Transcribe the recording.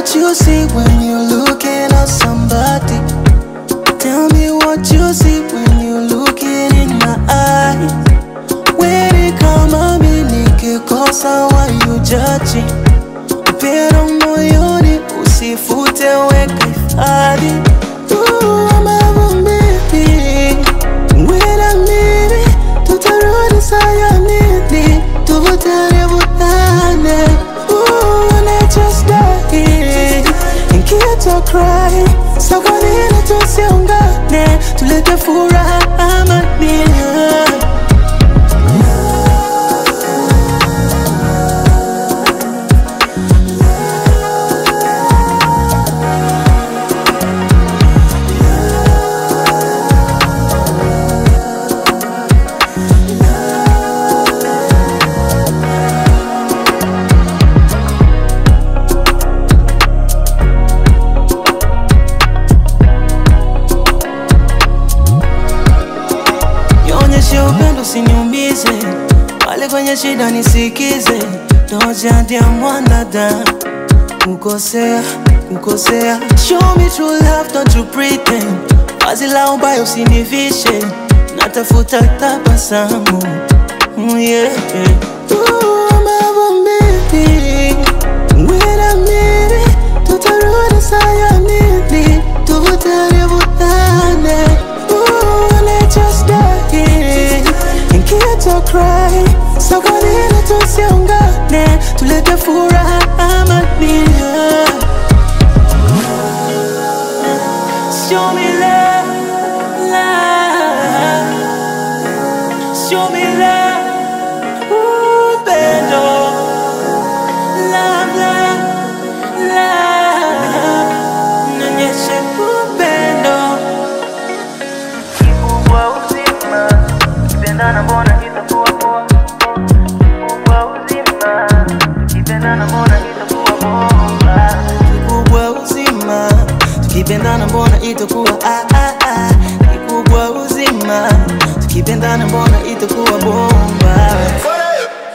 what you see when you're looking at somebody. Tell me what you see when you're looking in my eyes. When it come on me, nikikosa why you judging? Pero moyoni usifute weka hifadhi. I'm a baby. When I'm leaving, tutarudi sayonini, tuvutane vutane. And I just die and kids are crying. So kwa nini tusiungane, tulete furaha amani. Upendo usiniumize, wale kwenye shida nisikize. Doja dia mwanadamu, kukosea. Show me true love, don't you pretend. Wazi la ubaya usinivishe, natafuta tabasamu. Yeah. I'm a baby. When I'm leaving, tutarudi sayonini, tuvutane vutane. And I just die and kids are crying. So kwa nini tusiungane, tulete furaha amani. Show me love, love. Show me love, upendo. Love, love, love. Nionyeshe upendo. Kikubwa uzima, tukipendana mbona itakuwa poa. Kikubwa uzima, tukipendana mbona itakuwa bomba. Kikubwa uzima, tukipendana mbona itakuwa Kikubwa uzima, tukipendana mbona itakuwa bomba.